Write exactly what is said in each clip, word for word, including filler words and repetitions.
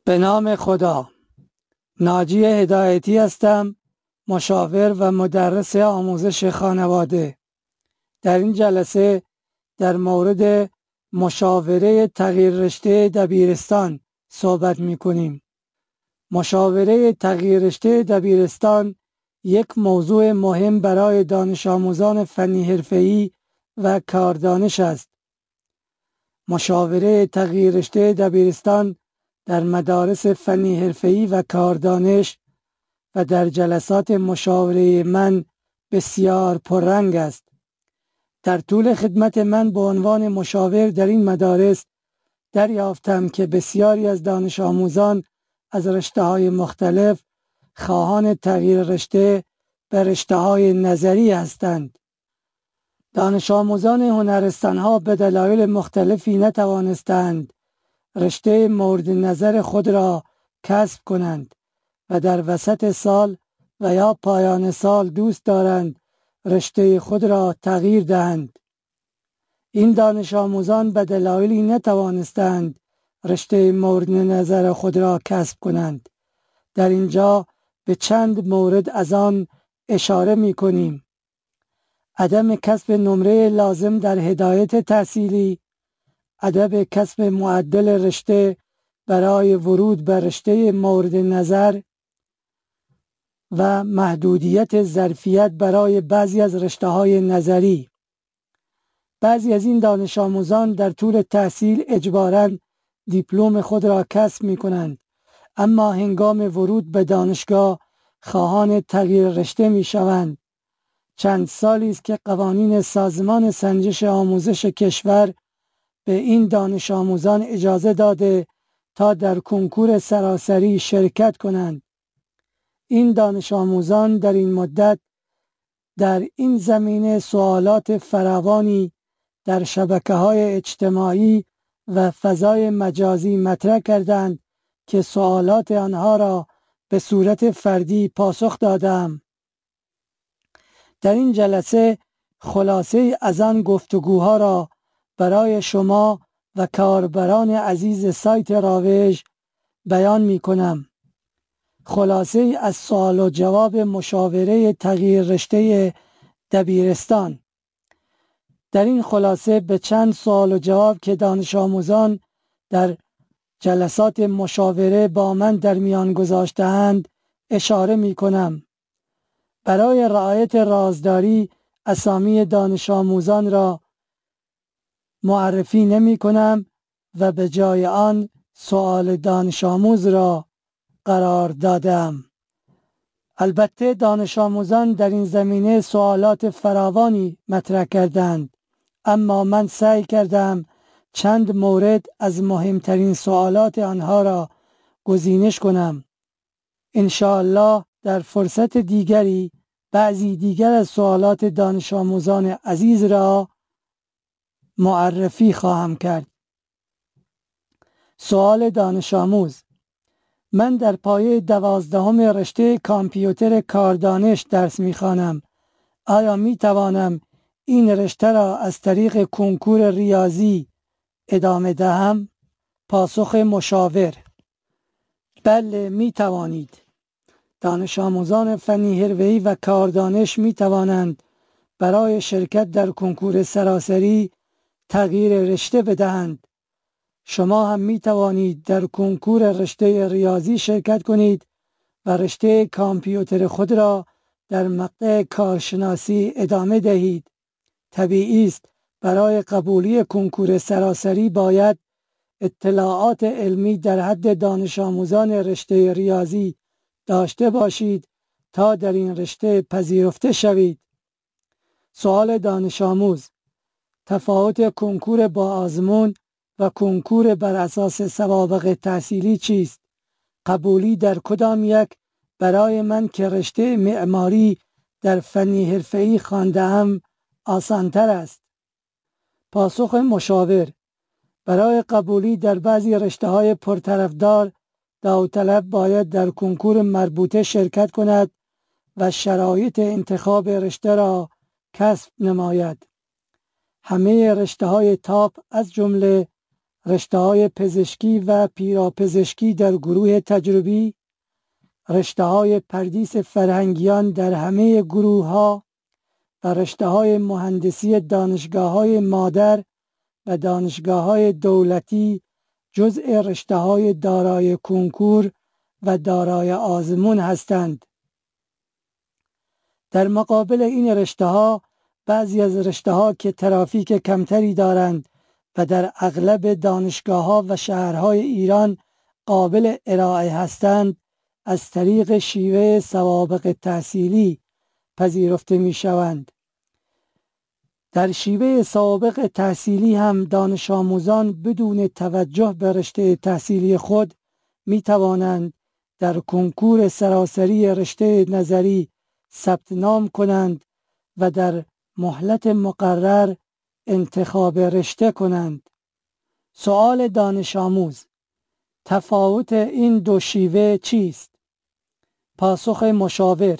به نام خدا. ناجی هدایتی هستم، مشاور و مدرس آموزش خانواده. در این جلسه در مورد مشاوره تغییر رشته دبیرستان صحبت می کنیم. مشاوره تغییر رشته دبیرستان یک موضوع مهم برای دانش آموزان فنی حرفه‌ای و کاردانش است. مشاوره تغییر رشته دبیرستان در مدارس فنی حرفه‌ای و کاردانش و در جلسات مشاوره من بسیار پررنگ است. در طول خدمت من به عنوان مشاور در این مدارس دریافتم که بسیاری از دانش آموزان از رشته‌های مختلف خواهان تغییر رشته به رشته‌های نظری هستند. دانش آموزان هنرستان‌ها به دلایل مختلفی نتوانستند رشته مورد نظر خود را کسب کنند و در وسط سال و یا پایان سال دوست دارند رشته خود را تغییر دهند. این دانش آموزان به دلایلی نتوانستند رشته مورد نظر خود را کسب کنند. در اینجا به چند مورد از آن اشاره می کنیم. عدم کسب نمره لازم در هدایت تحصیلی، عدم کسب معدل رشته برای ورود به رشته مورد نظر و محدودیت ظرفیت برای بعضی از رشته‌های نظری. بعضی از این دانش آموزان در طول تحصیل اجباراً دیپلم خود را کسب می کنند، اما هنگام ورود به دانشگاه خواهان تغییر رشته می شوند. چند سالی است که قوانین سازمان سنجش آموزش کشور به این دانش آموزان اجازه داده تا در کنکور سراسری شرکت کنند. این دانش آموزان در این مدت در این زمینه سوالات فراوانی در شبکه‌های اجتماعی و فضای مجازی مطرح کردند که سوالات آنها را به صورت فردی پاسخ دادم. در این جلسه خلاصه از آن گفتگوها را برای شما و کاربران عزیز سایت راوژ بیان می کنم. خلاصه از سوال و جواب مشاوره تغییر رشته دبیرستان. در این خلاصه به چند سوال و جواب که دانش آموزان در جلسات مشاوره با من در میان گذاشته‌اند اشاره می کنم. برای رعایت رازداری اسامی دانش آموزان را معرفی نمی کنم و به جای آن سوال دانش آموز را قرار دادم. البته دانش آموزان در این زمینه سوالات فراوانی مطرح کردند، اما من سعی کردم چند مورد از مهمترین سوالات آنها را گزینش کنم. ان شاء الله در فرصت دیگری بعضی دیگر از سوالات دانش آموزان عزیز را معرفی خواهم کرد. سوال دانش آموز: من در پایه دوازدهم رشته کامپیوتر کاردانش درس می‌خوانم. آیا می توانم این رشته را از طریق کنکور ریاضی ادامه دهم؟ پاسخ مشاور: بله، می توانید. دانش آموزان فنی حرفه‌ای و کاردانش می توانند برای شرکت در کنکور سراسری تغییر رشته بدهند. شما هم می توانید در کنکور رشته ریاضی شرکت کنید و رشته کامپیوتر خود را در مقطع کارشناسی ادامه دهید. طبیعی است برای قبولی کنکور سراسری باید اطلاعات علمی در حد دانش آموزان رشته ریاضی داشته باشید تا در این رشته پذیرفته شوید. سوال دانش آموز: تفاوت کنکور با آزمون و کنکور بر اساس سوابق تحصیلی چیست؟ قبولی در کدام یک برای من که رشته معماری در فنی حرفه‌ای خوانده‌ام آسان‌تر است؟ پاسخ مشاور: برای قبولی در بعضی رشته‌های پرطرفدار داوطلب باید در کنکور مربوطه شرکت کند و شرایط انتخاب رشته را کسب نماید. همه رشته‌های تاپ از جمله رشته‌های پزشکی و پیراپزشکی در گروه تجربی، رشته‌های پردیس فرهنگیان در همه گروه‌ها و رشته‌های مهندسی دانشگاه‌های مادر و دانشگاه‌های دولتی جزء رشته‌های دارای کنکور و دارای آزمون هستند. در مقابل این رشته‌ها بعضی از رشته‌ها که ترافیک کمتری دارند و در اغلب دانشگاه‌ها و شهرهای ایران قابل ارائه هستند، از طریق شیوه سوابق تحصیلی پذیرفته می‌شوند. در شیوه سوابق تحصیلی هم دانش آموزان بدون توجه به رشته تحصیلی خود می توانند در کنکور سراسری رشته نظری ثبت نام کنند و در مهلت مقرر انتخاب رشته کنند. سؤال دانش آموز: تفاوت این دو شیوه چیست؟ پاسخ مشاور: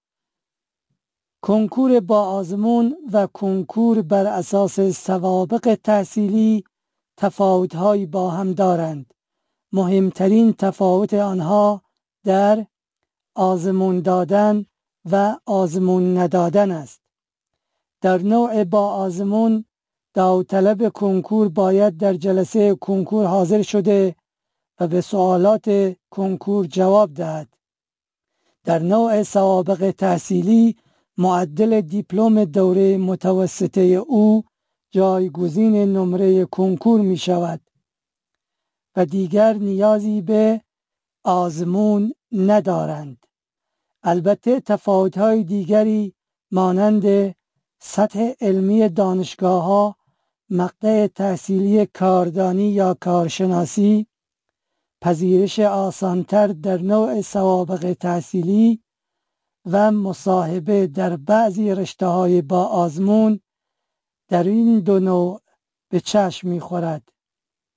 کنکور با آزمون و کنکور بر اساس سوابق تحصیلی تفاوت‌هایی با هم دارند. مهمترین تفاوت آنها در آزمون دادن و آزمون ندادن است. در نوع با آزمون، داوطلب کنکور باید در جلسه کنکور حاضر شده و به سوالات کنکور جواب دهد. در نوع سوابق تحصیلی، معدل دیپلم دوره متوسطه او جایگزین نمره کنکور می شود و دیگر نیازی به آزمون ندارند. البته تفاوت‌های دیگری مانند سطح علمی دانشگاه‌ها، مقطع تحصیلی کاردانی یا کارشناسی، پذیرش آسانتر در نوع سوابق تحصیلی و مصاحبه در بعضی رشته‌های با آزمون در این دو نوع به چشم می‌خورد.